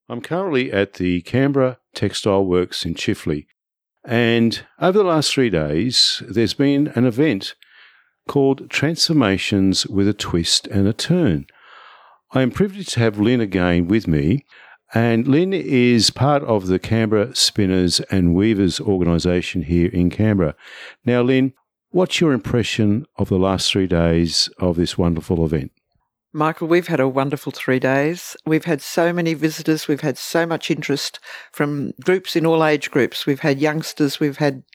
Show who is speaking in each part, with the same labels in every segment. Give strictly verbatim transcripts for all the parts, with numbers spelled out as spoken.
Speaker 1: I'm currently at the Canberra Textile Works in Chifley, and over the last three days, there's been an event called Transformations with a Twist and a Turn. I am privileged to have Lynn again with me, and Lynn is part of the Canberra Spinners and Weavers organisation here in Canberra. Now, Lynn, what's your impression of the last three days of this wonderful event?
Speaker 2: Michael, we've had a wonderful three days. We've had so many visitors. We've had so much interest from groups in all age groups. We've had youngsters. We've had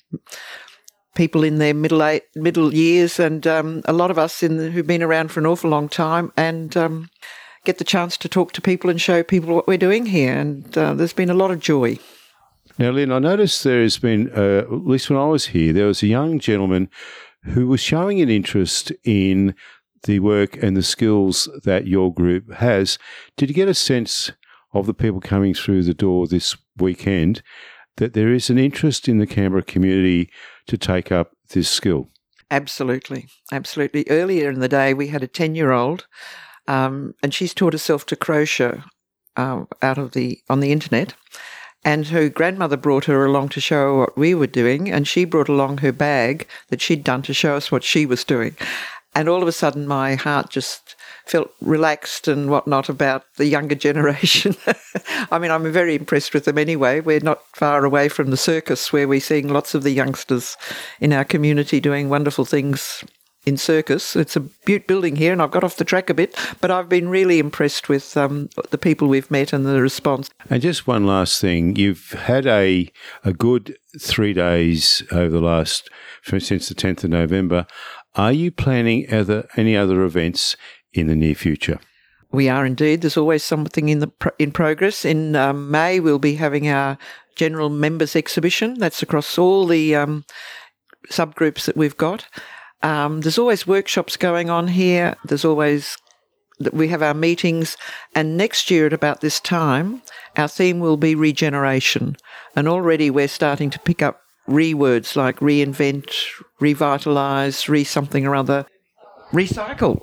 Speaker 2: people in their middle eight, middle years, and um, a lot of us in the, who've been around for an awful long time, and um, get the chance to talk to people and show people what we're doing here. And uh, there's been a lot of joy.
Speaker 1: Now, Lynn, I noticed there has been, uh, at least when I was here, there was a young gentleman who was showing an interest in the work and the skills that your group has. Did you get a sense of the people coming through the door this weekend that there is an interest in the Canberra community to take up this skill?
Speaker 2: Absolutely, absolutely. Earlier in the day, we had a ten-year-old, um, and she's taught herself to crochet uh, out of the on the internet. And her grandmother brought her along to show her what we were doing, and she brought along her bag that she'd done to show us what she was doing. And all of a sudden, my heart just felt relaxed and whatnot about the younger generation. I mean, I'm very impressed with them anyway. We're not far away from the circus, where we're seeing lots of the youngsters in our community doing wonderful things in circus. It's a beaut building here, and I've got off the track a bit, but I've been really impressed with um, the people we've met and the response.
Speaker 1: And just one last thing, you've had a a good three days over the last, since the tenth of November. Are you planning other, any other events in the near future?
Speaker 2: We are indeed. There's always something in the pro- in progress. In um, May, we'll be having our general members exhibition. That's across all the um, subgroups that we've got. Um, there's always workshops going on here. There's always, we have our meetings. And next year at about this time, our theme will be regeneration. And already we're starting to pick up re-words like reinvent, revitalise, re-something or other, recycle.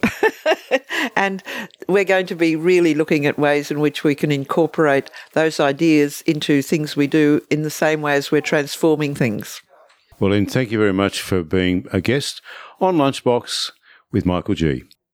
Speaker 2: And we're going to be really looking at ways in which we can incorporate those ideas into things we do in the same way as we're transforming things.
Speaker 1: Well, Lynn, thank you very much for being a guest on Lunchbox with Michael G.